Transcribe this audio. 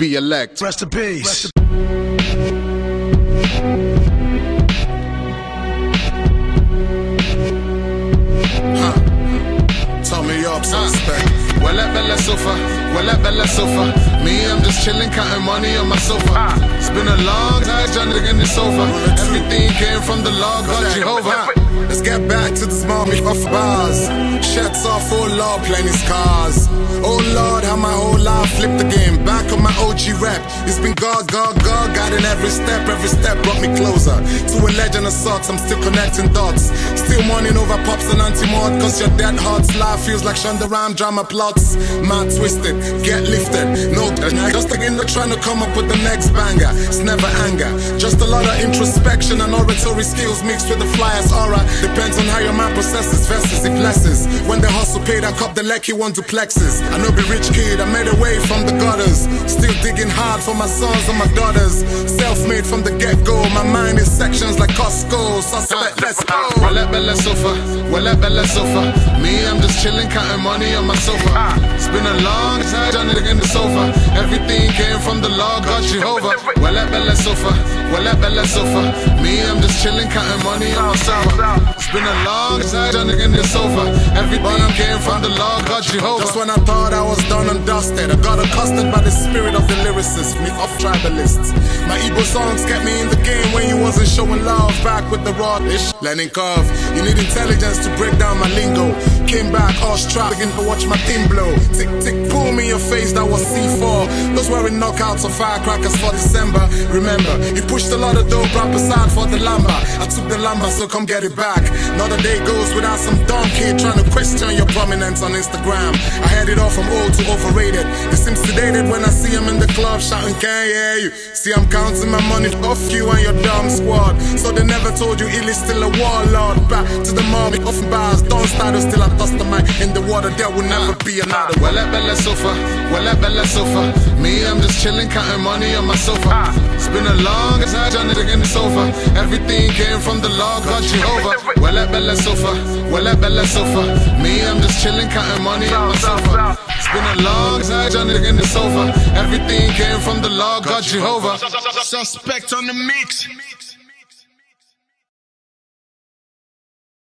be elect. Rest in peace. Turn me up, suspect. Well, let Bella sofa. Well, let Bella sofa. Me, I'm just chilling, counting money on my sofa. It's been a long time, Johnny in this sofa. Everything came from the Lord God Jehovah. Let's get back to this moment of bars. Sheds off, oh Lord, plenty scars. Oh Lord, how my whole life flipped the game. Back on my OG rap. It's been God, guiding every step brought me closer to a legend of sorts. I'm still connecting dots. Still mourning over pops and anti-mod. Cause your dead heart's life feels like Shonda Rhimes drama plots. Man twisted, get lifted. No, just again they're trying to come up with the next banger. It's never anger, just a lot of introspection and oratory skills mixed with the flyer's aura. Depends on how your mind processes versus it blesses. When the hustle paid, I cop the Lecky one duplexes. I know be rich kid, I made away from the gutters. Still digging hard for my sons and my daughters. Self-made from the get-go, my mind is sections like Costco. Suspect, let's go. Well, let Bella sofa, well, let Bella sofa. Me, I'm just chilling, counting money on my sofa. It's been a long time, Johnny in the sofa. Everything came from the Lord God Jehovah. Well, let Bella sofa, well, let Bella sofa. Me, I'm just chilling, counting money on my sofa. It's been a long time, Johnny in the sofa. Everything came from the Lord God Jehovah. Just when I thought I was done and dusted, I got accosted by the spirit of the lyricist, me off tribalists. My Igbo songs kept me in the game when you wasn't showing love. Back with the raw ish, learning curve. You need intelligence to break down my lingo. Came back, awestruck, begin to watch my team blow. Tick, tick, pull me your face, that was C4. Those wearing knockouts or firecrackers for December. Remember, you pushed a lot of dope rappers out for the lumber. I took the lumber, so come get it back. Not a day goes without some dumb kid trying to question your prominence on Instagram. I had it all from old to overrated. It seems sedated when I see him in the club shouting, can't hear you. See, I'm counting my money off you and your dumb squad. So they never told you Illy's still a warlord. Back to the mob, off bars, don't start still I toss the mic in the water. There will never be another. Well, let Bella sofa, well, let Bella sofa. Me, I'm just chilling, counting money on my sofa. It's been a long time, Johnny in the sofa. Everything came from the Lord God Jehovah. Well, let Bella sofa, well, let Bella sofa. Me, I'm just chilling, counting money on my sofa. It's been a long time, Johnny in the sofa. Everything came from the Lord God Jehovah. Suspect on the mix.